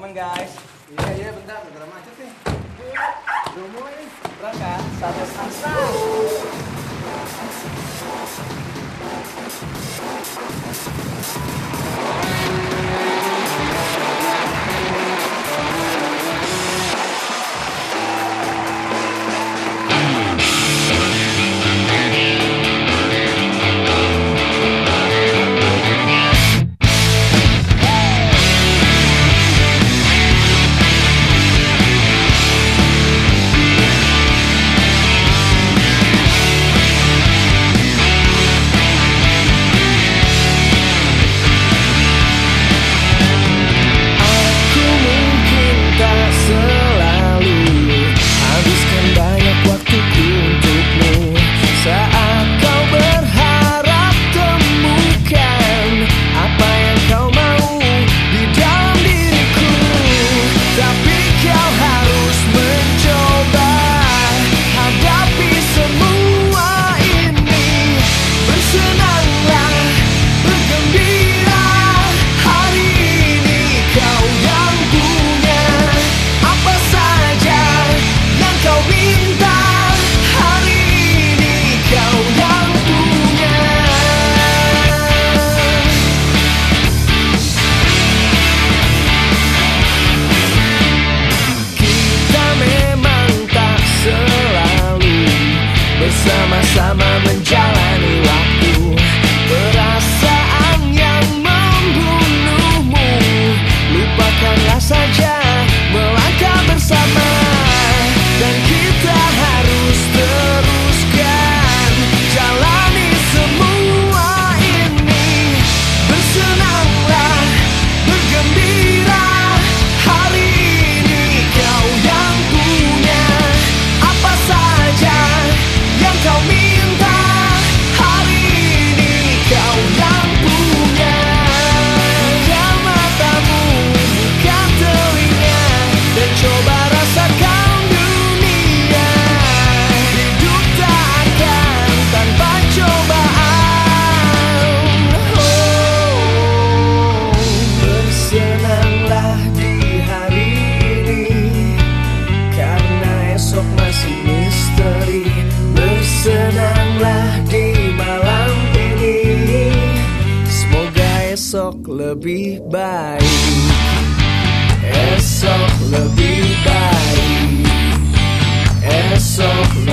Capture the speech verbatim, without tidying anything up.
teman-teman guys. Iya iya bentar, bentar macet nih. Udah mulai nih. Berangkat, satu sangsa. Sama-sama menjalani waktu, perasaan yang membunuhmu lupakanlah saja, melangkah bersama. Dan kita harus teruskan jalani semua ini. Bersenanglah, bergembira, hari ini kau yang punya apa saja yang kau minta. Hari ini kau yang punya. Buka matamu, buka telinga, dan coba rasakan dunia. Hidup tak akan tanpa cobaan. Oh, bersenanglah di hari ini, karena esok masih misteri. Bersenanglah di malam ini, semoga esok lebih baik. Esok lebih baik. Esok